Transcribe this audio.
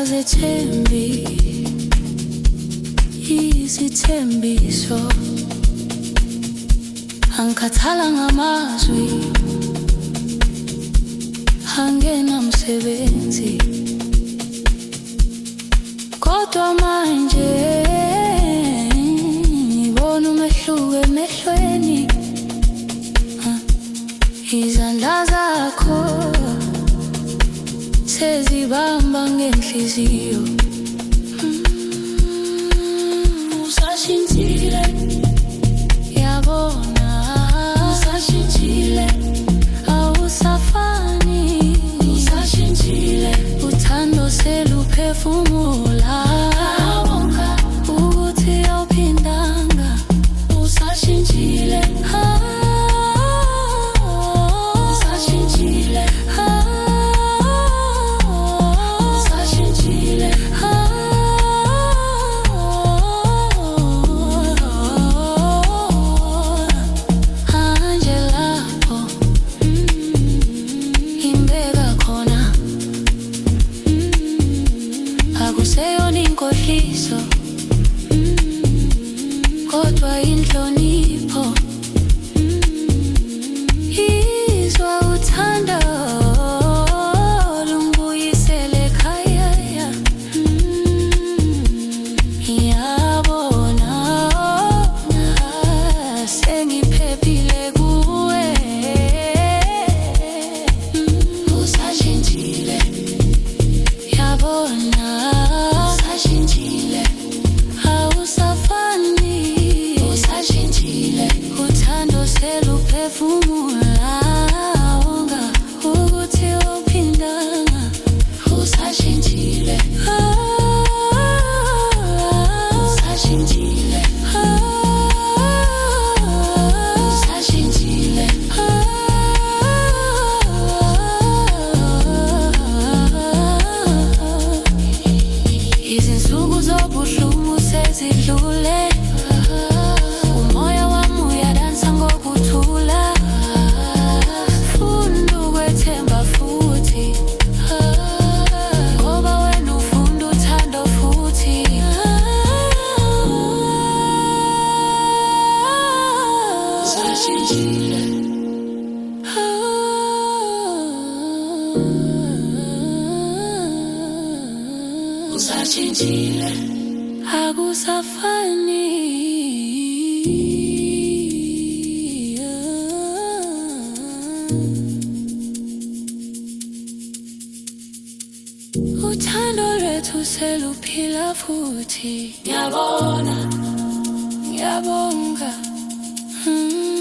Azethembi izithembiso angikhathala ngamazwi angenamsebenzi kodwa manje ngibona umehluko emehlweni izandla zakho sezibamba ngenhliziyo usashintshile yabona usashintshile awusafani usashintshile uthando seluphefumula ukuthi awuphindanga usashintshile kodwa inhlonipho izwa uthando lungibuyisele ekhaya yabona sengiphephile kuwe usashintshile yabona usashintshile awusafani usashintshile uthando seluphefumula wonga ukuthi uphindanga usashintshile usashintshile usashintshile izinsuku zobuhlungu sezidlule umoya wami uyadansa ngokuthula funda ukwethemba futhi ngoba wena ufunda uthando futhi usashintshile usashintshile akusafani uthando lwethu seluphila futhi ngiyabona ngiyabonga